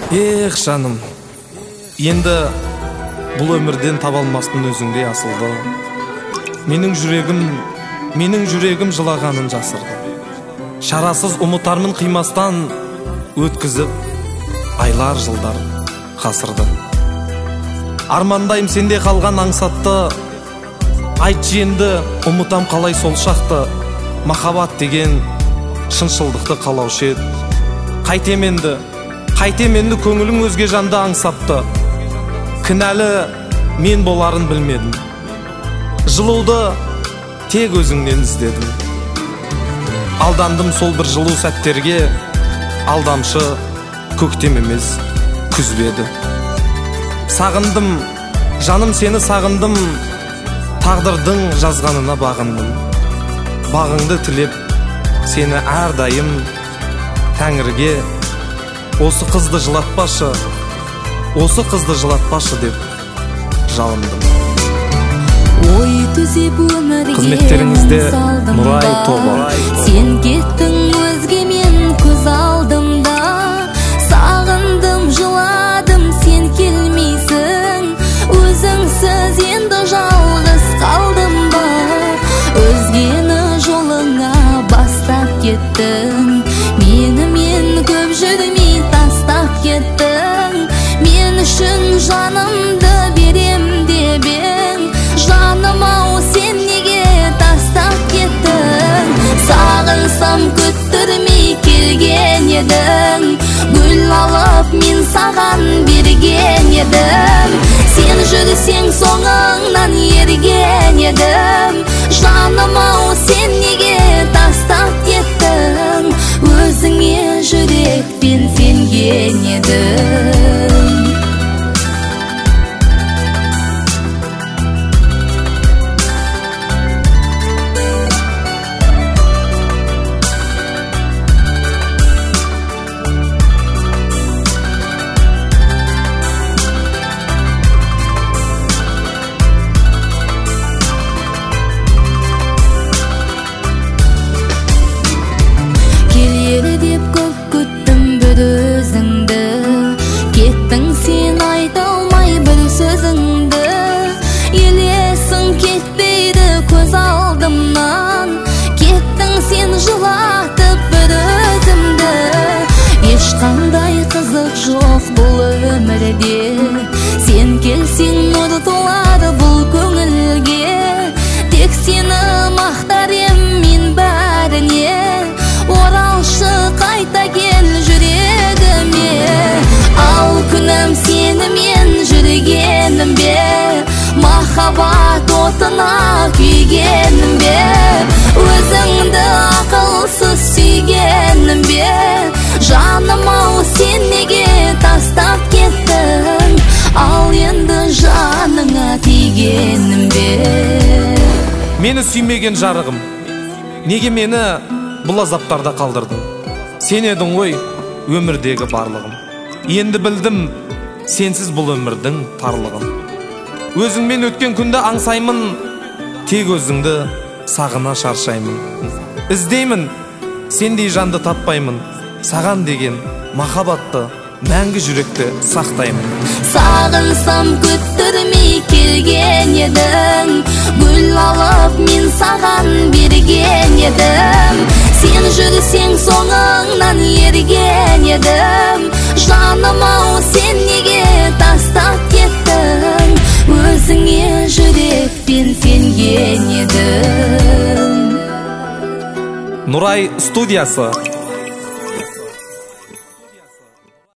Жаным, енді бұл өмірден таба алмастың өзіңдей асылды. Менің жүрегім жылағанын жасырды. Шарасыз ұмытармын қимастан өткізіп айлар жылдар ғасырды. Армандайым сенде қалған аңсатты. Айтшы енді ұмытам қалай сол шақты. Махаббат деген шыншылдықты қалаушы еді. Қайтем енді көңілің өзге жанды аңсапты. Кінәлі мен боларын білмедім. Жылуды тек өзіңнен іздедім. Алдандым сол бір жылу сәттерге. Алдамшы көктем емес күз беді. Сағындым, жаным сені сағындым. Тағдырдың жазғанына бағындым. Бағыңды тілеп сені әрдайым Тәңірге осы қызды жылатпашы деп жалындым. Қызметтеріңізде Нұрай тобы. Сен кеттің өзгемен көз алдымда. Сағындым, жыладым, сен келмейсің. Өзіңсіз енді жалғыз қалдым ба? Өзгені жолыңа бастап кеттің. Мен көп жүрмей тастап кеттің. Мен үшін жанымды берем деп ең. Жаным ау, сен неге тастап кеттің? Сағынсам күттірмей келген едің. Гүл алып мен саған берген едім. Сен жүрсең соңыңнан ерген едім. Жаным ау, сен неге тастап кеттің? Өзіңе жүрекпен сенген едім. Деп көп күттім бір өзіңді. Кеттің сен айта алмай бір сөзіңді. Елесің кетпейді көз алдымнан. Кеттің сен жылатып бір өзімді. Ешқандай қызық жоқ бұл өмірде. Сен келсең нұр толар бұл көңілге. Тек сені мақтар ем мен бәріне. Оралшы қайта кел жүрегіме. Ал күнім сенімен жүргенім бе? Махаббат отына күйгенім бе? Өзіңді ақылсыз сүйгенім бе? Жаным ау, сен неге тастап кеттің? Ал енді жаныңа тигенім бе? Мені сүймеген жарығым, неге мені бұл азаптарда қалдырдың? Сен едің ғой өмірдегі барлығым. Енді білдім сенсіз бұл өмірдің тарлығын. Өзіңмен өткен күнді аңсаймын. Тек өзіңді сағына шаршаймын. Іздеймін, сендей жанды таппаймын. Саған деген махаббатты мәңгі жүректе сақтаймын. Сағынсам күттірмей келген едің. Гүл алып мен саған берген едім. Сен жүрсең соңыңнан ерген едім. Жаным ау, сен неге тастап кеттің? Өзіңе жүрекпен сенген едім. Нұрай студиясы.